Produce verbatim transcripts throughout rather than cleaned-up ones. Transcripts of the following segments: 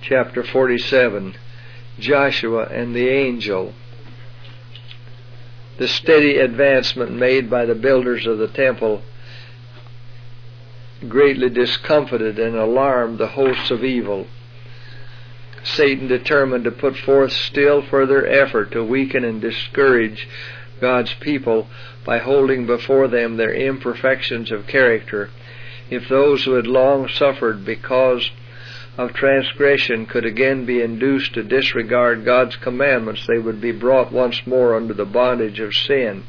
Chapter forty-seven. Joshua and the Angel. The steady advancement made by the builders of the temple greatly discomfited and alarmed the hosts of evil. Satan determined to put forth still further effort to weaken and discourage God's people by holding before them their imperfections of character. If those who had long suffered because of transgression could again be induced to disregard God's commandments, they would be brought once more under the bondage of sin.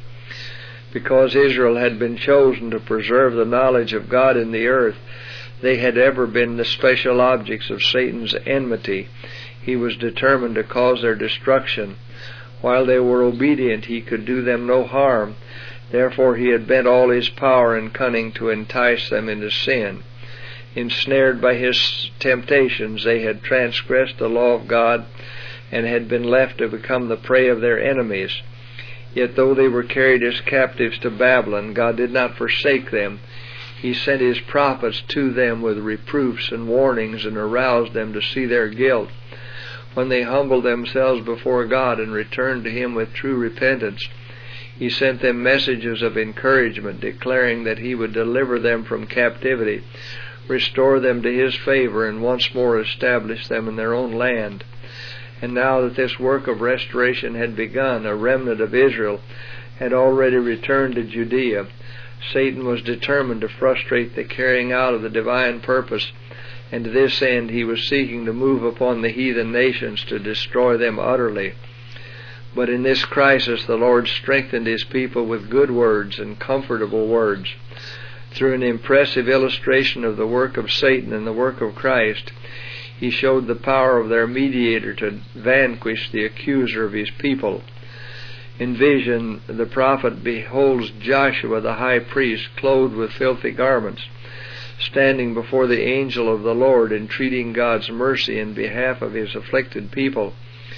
Because Israel had been chosen to preserve the knowledge of God in the earth, they had ever been the special objects of Satan's enmity. He was determined to cause their destruction. While they were obedient, he could do them no harm. Therefore he had bent all his power and cunning to entice them into sin. Ensnared by his temptations, they had transgressed the law of God and had been left to become the prey of their enemies. Yet though they were carried as captives to Babylon, God did not forsake them. He sent his prophets to them with reproofs and warnings and aroused them to see their guilt. When they humbled themselves before God and returned to him with true repentance, he sent them messages of encouragement, declaring that he would deliver them from captivity, restore them to his favor, and once more establish them in their own land. And now that this work of restoration had begun, a remnant of Israel had already returned to Judea. Satan was determined to frustrate the carrying out of the divine purpose, and to this end he was seeking to move upon the heathen nations to destroy them utterly. But in this crisis the Lord strengthened his people with good words and comfortable words. Through an impressive illustration of the work of Satan and the work of Christ, he showed the power of their mediator to vanquish the accuser of his people. In vision, the prophet beholds Joshua the high priest, clothed with filthy garments, standing before the angel of the Lord, entreating God's mercy in behalf of his afflicted people.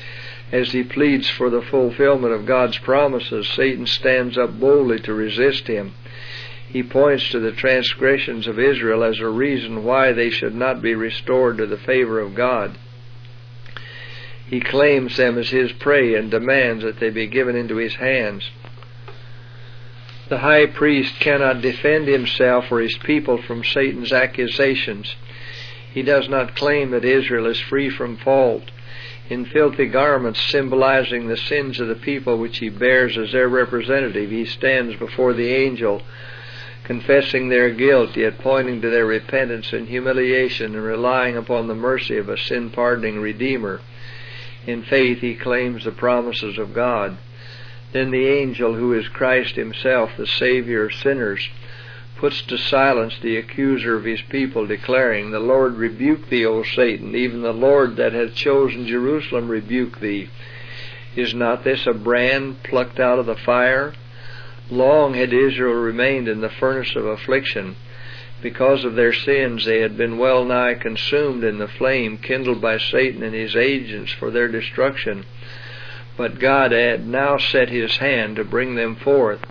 As he pleads for the fulfillment of God's promises, Satan stands up boldly to resist him. He points to the transgressions of Israel as a reason why they should not be restored to the favor of God. He claims them as his prey and demands that they be given into his hands. The high priest cannot defend himself or his people from Satan's accusations. He does not claim that Israel is free from fault. In filthy garments symbolizing the sins of the people which he bears as their representative, he stands before the angel, confessing their guilt, yet pointing to their repentance and humiliation and relying upon the mercy of a sin-pardoning Redeemer. In faith he claims the promises of God. Then the angel, who is Christ himself, the Savior of sinners, puts to silence the accuser of his people, declaring, "The Lord rebuke thee, O Satan, even the Lord that hath chosen Jerusalem rebuke thee. Is not this a brand plucked out of the fire?" Long had Israel remained in the furnace of affliction. Because of their sins they had been well nigh consumed in the flame kindled by Satan and his agents for their destruction. But God had now set his hand to bring them forth.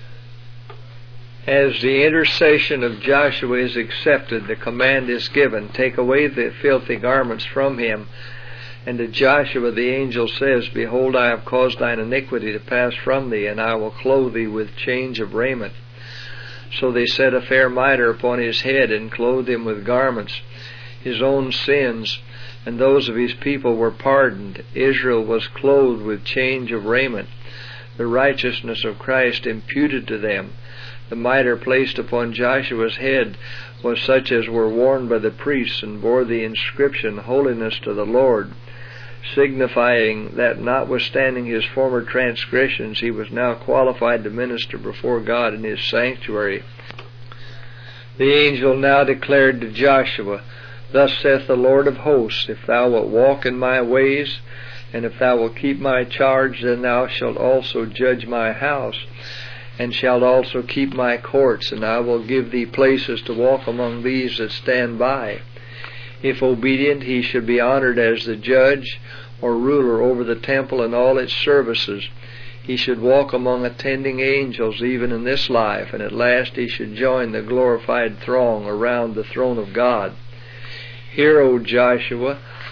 As the intercession of Joshua is accepted, the command is given, "Take away the filthy garments from him." And to Joshua the angel says, "Behold, I have caused thine iniquity to pass from thee, and I will clothe thee with change of raiment." So they set a fair mitre upon his head and clothed him with garments. His own sins and those of his people were pardoned. Israel was clothed with change of raiment, the righteousness of Christ imputed to them. The mitre placed upon Joshua's head was such as were worn by the priests and bore the inscription, "Holiness to the Lord," signifying that notwithstanding his former transgressions, he was now qualified to minister before God in his sanctuary. The angel now declared to Joshua, "Thus saith the Lord of hosts, if thou wilt walk in my ways, and if thou wilt keep my charge, then thou shalt also judge my house, and shalt also keep my courts, and I will give thee places to walk among these that stand by. If obedient, he should be honored as the judge or ruler over the temple and all its services. He should walk among attending angels even in this life, and at last he should join the glorified throng around the throne of God. Hear, O Joshua,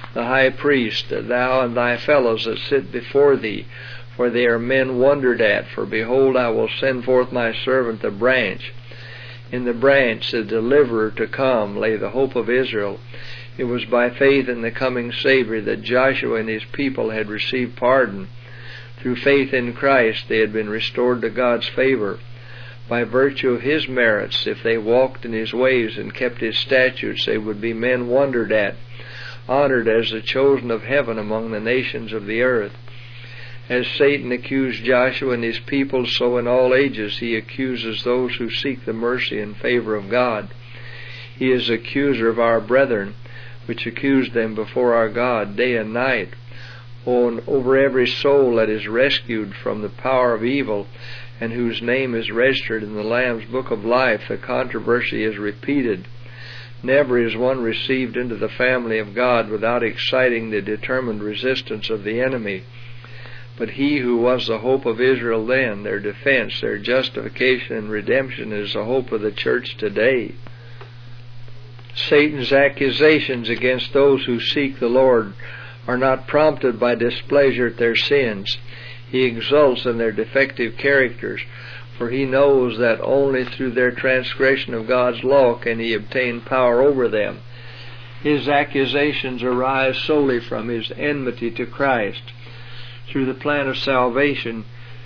the high priest, thou and thy fellows that sit before thee, for they are men wondered at. For behold, I will send forth my servant the branch. In the branch, the deliverer to come, lay the hope of Israel. It was by faith in the coming Savior that Joshua and his people had received pardon. Through faith in Christ they had been restored to God's favor. By virtue of his merits, if they walked in his ways and kept his statutes, they would be men wondered at, honored as the chosen of heaven among the nations of the earth. As Satan accused Joshua and his people, so in all ages he accuses those who seek the mercy and favor of God. He is accuser of our brethren, which accused them before our God day and night. Oh, and over every soul that is rescued from the power of evil, and whose name is registered in the Lamb's book of life, the controversy is repeated. Never is one received into the family of God without exciting the determined resistance of the enemy. But he who was the hope of Israel then, their defense, their justification and redemption, is the hope of the church today. Satan's accusations against those who seek the Lord are not prompted by displeasure at their sins. He exults in their defective characters, for he knows that only through their transgression of God's law can he obtain power over them. His accusations arise solely from his enmity to Christ. Through the plan of salvation,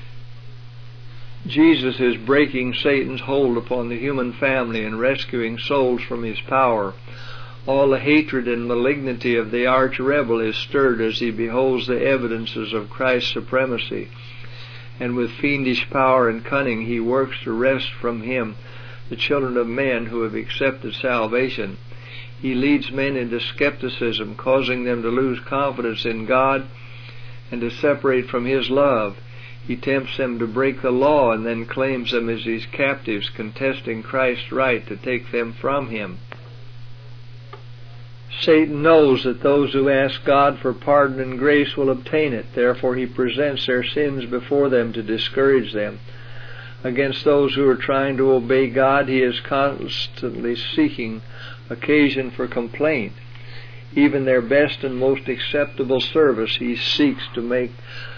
Jesus is breaking Satan's hold upon the human family and rescuing souls from his power. All the hatred and malignity of the arch-rebel is stirred as he beholds the evidences of Christ's supremacy. And with fiendish power and cunning he works to wrest from him the children of men who have accepted salvation. He leads men into skepticism, causing them to lose confidence in God and to separate from his love. He tempts them to break the law and then claims them as his captives, contesting Christ's right to take them from him. Satan knows that those who ask God for pardon and grace will obtain it. Therefore he presents their sins before them to discourage them. Against those who are trying to obey God, he is constantly seeking occasion for complaint. Even their best and most acceptable service he seeks to make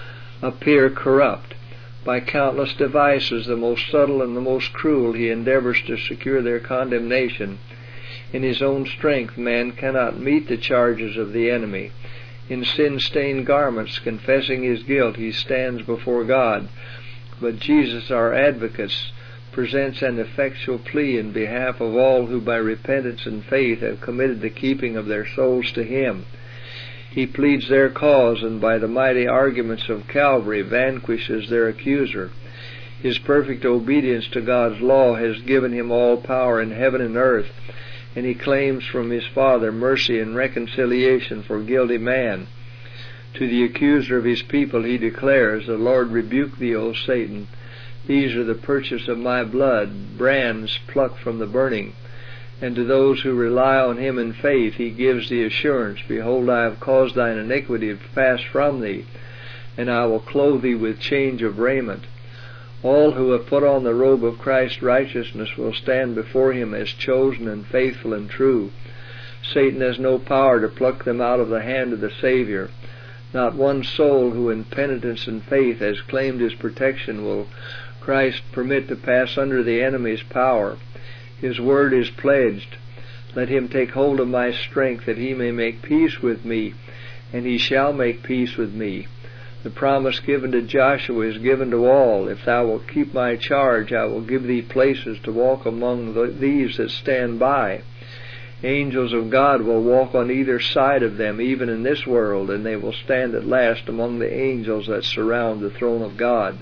appear corrupt. By countless devices, the most subtle and the most cruel, he endeavors to secure their condemnation. In his own strength, man cannot meet the charges of the enemy. In sin-stained garments, confessing his guilt, he stands before God. But Jesus, our advocate, presents an effectual plea in behalf of all who by repentance and faith have committed the keeping of their souls to him. He pleads their cause, and by the mighty arguments of Calvary vanquishes their accuser. His perfect obedience to God's law has given him all power in heaven and earth, and he claims from his Father mercy and reconciliation for guilty man. To the accuser of his people he declares, "The Lord rebuke thee, O Satan. These are the purchase of my blood, brands plucked from the burning." And to those who rely on him in faith he gives the assurance, "Behold, I have caused thine iniquity to pass from thee, and I will clothe thee with change of raiment." All who have put on the robe of Christ's righteousness will stand before him as chosen and faithful and true. Satan has no power to pluck them out of the hand of the Savior. Not one soul who in penitence and faith has claimed his protection will Christ permit to pass under the enemy's power. His word is pledged, "Let him take hold of my strength, that he may make peace with me, and he shall make peace with me." The promise given to Joshua is given to all. "If thou wilt keep my charge, I will give thee places to walk among the, these that stand by." Angels of God will walk on either side of them, even in this world, and they will stand at last among the angels that surround the throne of God.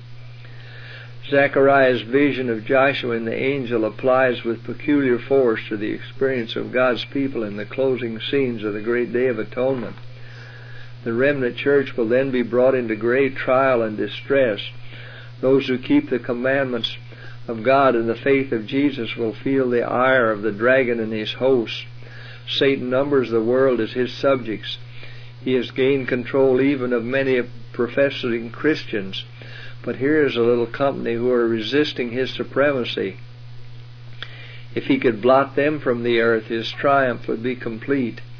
Zechariah's vision of Joshua and the angel applies with peculiar force to the experience of God's people in the closing scenes of the great Day of Atonement. The remnant church will then be brought into great trial and distress. Those who keep the commandments of God and the faith of Jesus will feel the ire of the dragon and his hosts. Satan numbers the world as his subjects. He has gained control even of many professing Christians. But here is a little company who are resisting his supremacy. If he could blot them from the earth, his triumph would be complete.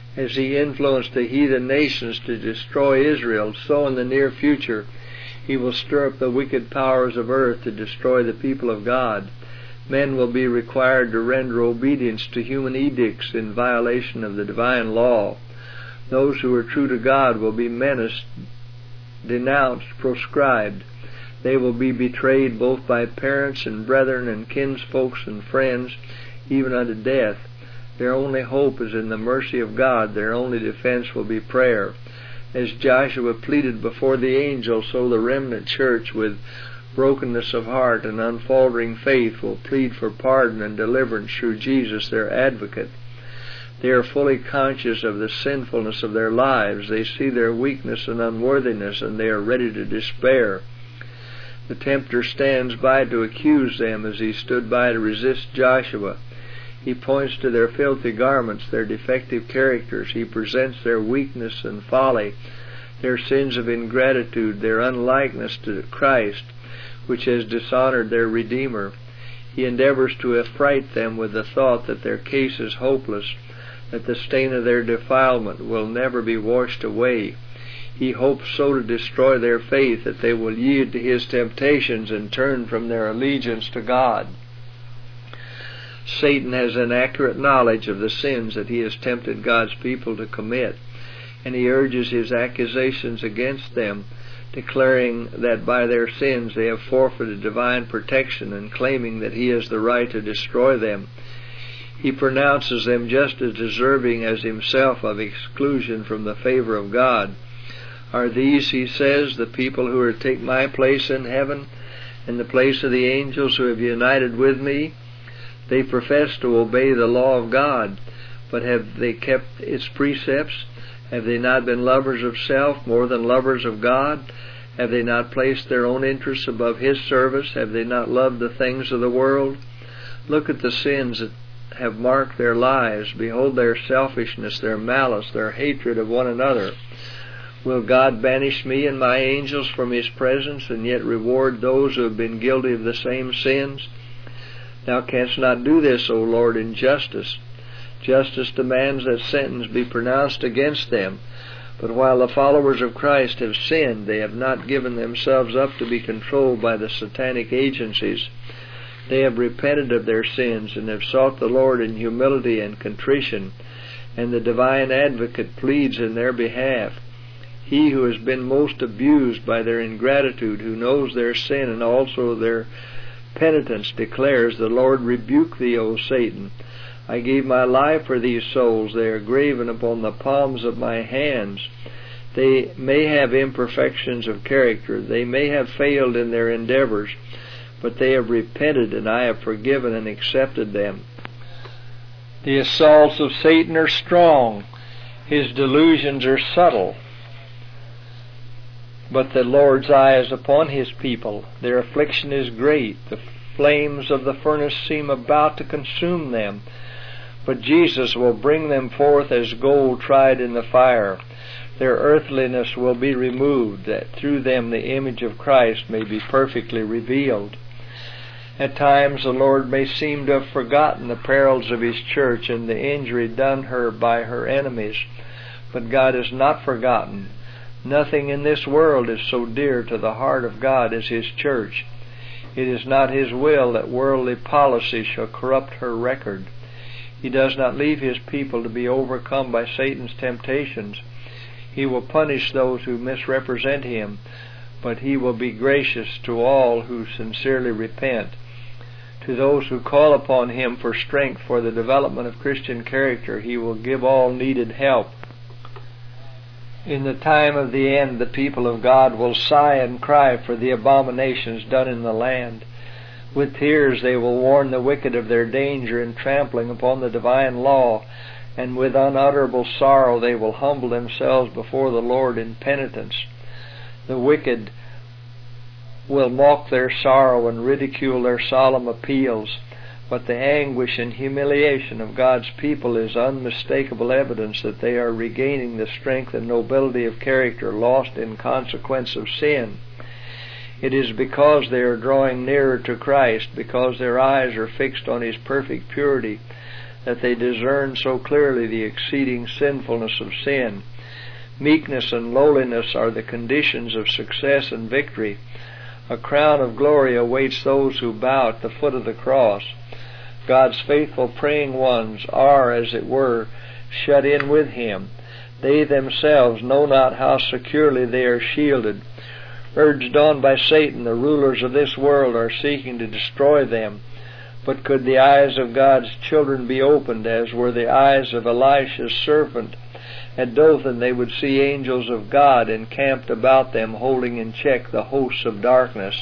As he influenced the heathen nations to destroy Israel, so in the near future he will stir up the wicked powers of earth to destroy the people of God. Men will be required to render obedience to human edicts in violation of the divine law. Those who are true to God will be menaced, denounced, proscribed. They will be betrayed both by parents and brethren and kinsfolks and friends, even unto death. Their only hope is in the mercy of God. Their only defense will be prayer. As Joshua pleaded before the angel, so the remnant church, with brokenness of heart and unfaltering faith, will plead for pardon and deliverance through Jesus, their advocate. They are fully conscious of the sinfulness of their lives. They see their weakness and unworthiness, and they are ready to despair. The tempter stands by to accuse them as he stood by to resist Joshua. He points to their filthy garments, their defective characters. He presents their weakness and folly, their sins of ingratitude, their unlikeness to Christ, which has dishonored their Redeemer. He endeavors to affright them with the thought that their case is hopeless, that the stain of their defilement will never be washed away. He hopes so to destroy their faith that they will yield to his temptations and turn from their allegiance to God. Satan has an accurate knowledge of the sins that he has tempted God's people to commit, and he urges his accusations against them, declaring that by their sins they have forfeited divine protection and claiming that he has the right to destroy them. He pronounces them just as deserving as himself of exclusion from the favor of God. Are these, he says, the people who are to take my place in heaven, and the place of the angels who have united with me? They profess to obey the law of God, but have they kept its precepts? Have they not been lovers of self more than lovers of God? Have they not placed their own interests above his service? Have they not loved the things of the world? Look at the sins that have marked their lives. Behold their selfishness, their malice, their hatred of one another. Will God banish me and my angels from his presence, and yet reward those who have been guilty of the same sins? Thou canst not do this, O Lord, in justice. Justice demands that sentence be pronounced against them. But while the followers of Christ have sinned, they have not given themselves up to be controlled by the satanic agencies. They have repented of their sins and have sought the Lord in humility and contrition, and the divine advocate pleads in their behalf. He who has been most abused by their ingratitude, who knows their sin and also their penitence, declares, The Lord rebuke thee, O Satan. I gave my life for these souls. They are graven upon the palms of my hands. They may have imperfections of character. They may have failed in their endeavors, but they have repented, and I have forgiven and accepted them. The assaults of Satan are strong. His delusions are subtle. But the Lord's eye is upon his people. Their affliction is great. The flames of the furnace seem about to consume them. But Jesus will bring them forth as gold tried in the fire. Their earthliness will be removed, that through them the image of Christ may be perfectly revealed. At times the Lord may seem to have forgotten the perils of his church and the injury done her by her enemies. But God has not forgotten. Nothing in this world is so dear to the heart of God as his church. It is not his will that worldly policy shall corrupt her record. He does not leave his people to be overcome by Satan's temptations. He will punish those who misrepresent him, but he will be gracious to all who sincerely repent. To those who call upon him for strength for the development of Christian character, he will give all needed help. In the time of the end, the people of God will sigh and cry for the abominations done in the land. With tears they will warn the wicked of their danger in trampling upon the divine law, and with unutterable sorrow they will humble themselves before the Lord in penitence. The wicked will mock their sorrow and ridicule their solemn appeals, but the anguish and humiliation of God's people is unmistakable evidence that they are regaining the strength and nobility of character lost in consequence of sin. It is because they are drawing nearer to Christ, because their eyes are fixed on his perfect purity, that they discern so clearly the exceeding sinfulness of sin. Meekness and lowliness are the conditions of success and victory. A crown of glory awaits those who bow at the foot of the cross. God's faithful praying ones are, as it were, shut in with Him. They themselves know not how securely they are shielded. Urged on by Satan, the rulers of this world are seeking to destroy them. But could the eyes of God's children be opened, as were the eyes of Elisha's servant at Dothan, they would see angels of God encamped about them, holding in check the hosts of darkness.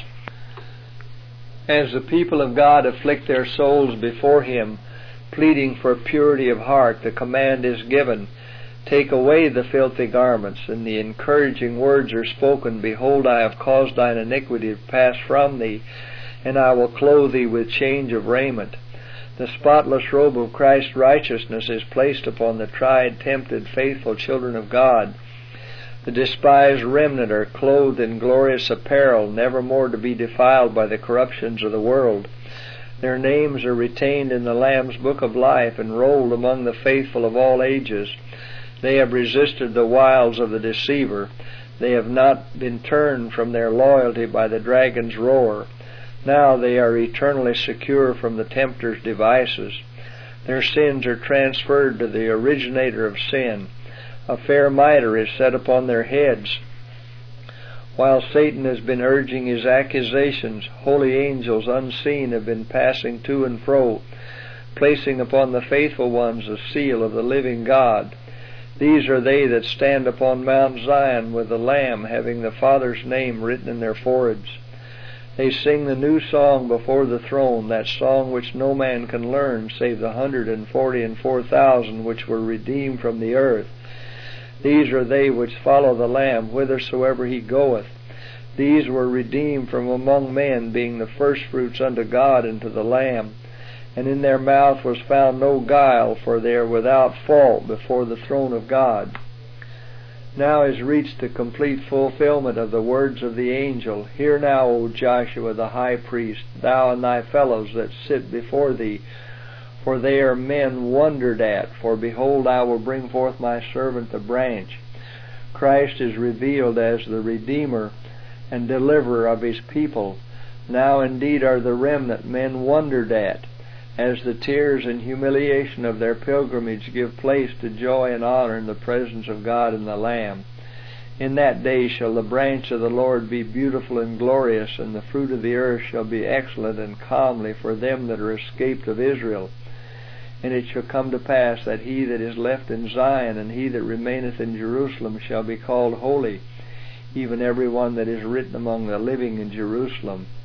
As the people of God afflict their souls before Him, pleading for purity of heart, the command is given, "Take away the filthy garments," and the encouraging words are spoken, "Behold, I have caused thine iniquity to pass from thee, and I will clothe thee with change of raiment." The spotless robe of Christ's righteousness is placed upon the tried, tempted, faithful children of God. The despised remnant are clothed in glorious apparel, never more to be defiled by the corruptions of the world. Their names are retained in the Lamb's book of life and rolled among the faithful of all ages. They have resisted the wiles of the deceiver. They have not been turned from their loyalty by the dragon's roar. Now they are eternally secure from the tempter's devices. Their sins are transferred to the originator of sin. A fair mitre is set upon their heads. While Satan has been urging his accusations, holy angels unseen have been passing to and fro, placing upon the faithful ones the seal of the living God. These are they that stand upon Mount Zion with the Lamb, having the Father's name written in their foreheads. They sing the new song before the throne, that song which no man can learn, save the hundred and forty and four thousand which were redeemed from the earth. These are they which follow the Lamb whithersoever He goeth. These were redeemed from among men, being the firstfruits unto God and to the Lamb. And in their mouth was found no guile, for they are without fault before the throne of God. Now is reached the complete fulfillment of the words of the angel. Hear now, O Joshua the high priest, thou and thy fellows that sit before thee, for they are men wondered at. For behold, I will bring forth my servant the branch. Christ is revealed as the Redeemer and Deliverer of His people. Now indeed are the remnant men wondered at, as the tears and humiliation of their pilgrimage give place to joy and honor in the presence of God and the Lamb. In that day shall the branch of the Lord be beautiful and glorious, and the fruit of the earth shall be excellent and comely for them that are escaped of Israel. And it shall come to pass that he that is left in Zion and he that remaineth in Jerusalem shall be called holy, even every one that is written among the living in Jerusalem.